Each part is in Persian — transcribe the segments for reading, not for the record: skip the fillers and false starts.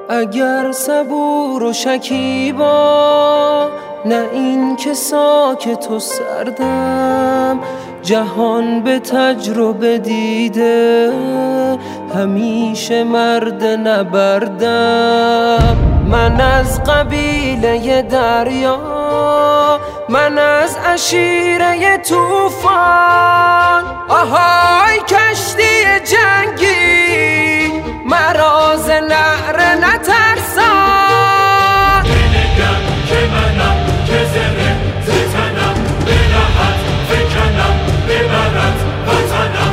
اگر صبور و شکیبا، نه این که ساکت و سردم. جهان به تجربه دیده، همیشه مرد نبردم. من از قبیله دریا، من از عشیره طوفان. آهای کشتی جنگی، مرا ز نعره نترسان. بنگم که منم که زره ز تنم، به راحت فکنم ببرد وطنم.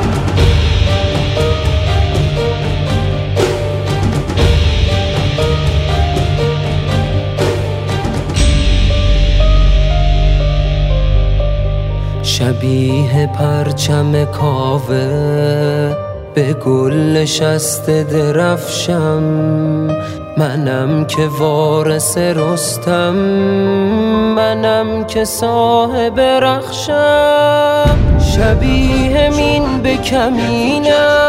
شبیه پرچم کاوه، به گل نشسته درفشم. منم که وارث رستم، منم که صاحب رخشم. شبیه مین به کمینم،